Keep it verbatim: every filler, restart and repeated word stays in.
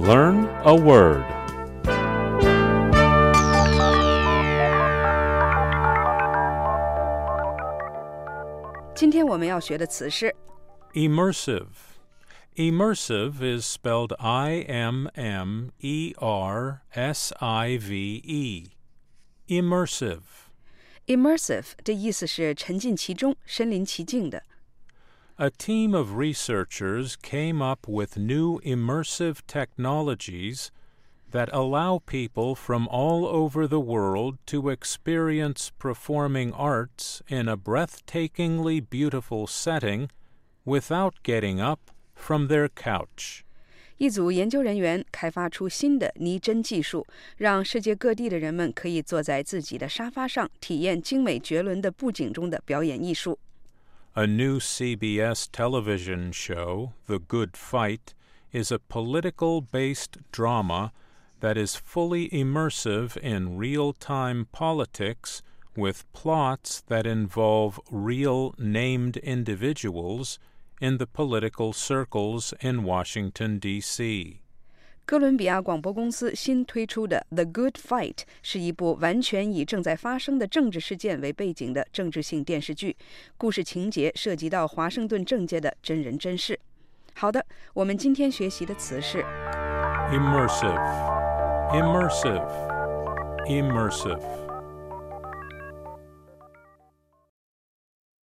Learn a word. Immersive. Immersive is spelled I M M E R S I V E. Immersive. Immersive 的意思是沉浸其中，身临其境的。 A team of researchers came up with new immersive technologies that allow people from all over the world to experience performing arts in a breathtakingly beautiful setting without getting up from their couch. 一组研究人员开发出新的拟真技术，让世界各地的人们可以坐在自己的沙发上，体验精美绝伦的布景中的表演艺术。 A new C B S television show, The Good Fight, is a political-based drama that is fully immersive in real-time politics with plots that involve real named individuals in the political circles in Washington, D C 哥伦比亚广播公司新推出的《The Good Fight》是一部完全以正在发生的政治事件为背景的政治性电视剧，故事情节涉及到华盛顿政界的真人真事。好的，我们今天学习的词是 Immersive, immersive, immersive.